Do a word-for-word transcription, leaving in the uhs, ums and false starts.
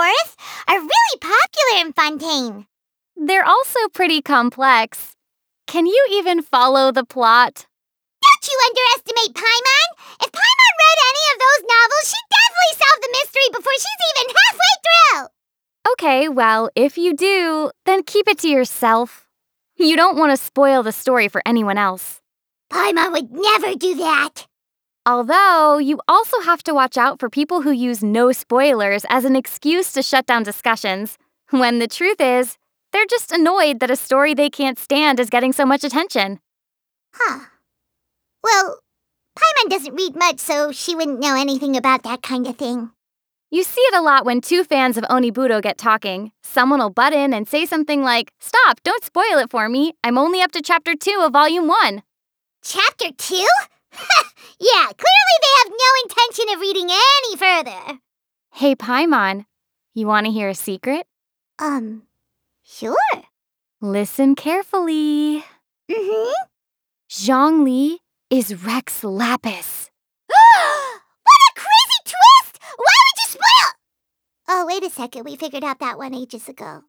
course, are really popular in Fontaine. They're also pretty complex. Can you even follow the plot? Don't you underestimate Paimon! If Paimon read any of those novels, she'd definitely solve the mystery before she's even halfway through! Okay, well, if you do, then keep it to yourself. You don't want to spoil the story for anyone else. Paimon would never do that! Although, you also have to watch out for people who use no spoilers as an excuse to shut down discussions, when the truth is, they're just annoyed that a story they can't stand is getting so much attention. Huh. Well, Paimon doesn't read much, so she wouldn't know anything about that kind of thing. You see it a lot when two fans of Oniburo get talking. Someone will butt in and say something like, "Stop, don't spoil it for me. I'm only up to chapter two of volume one. Chapter two? Yeah, clearly they have no intention of reading any further. Hey, Paimon, you want to hear a secret? Um, sure. Listen carefully. Mm-hmm. Zhongli is Rex Lapis. What a crazy twist! Why would you spoil? Oh, wait a second. We figured out that one ages ago.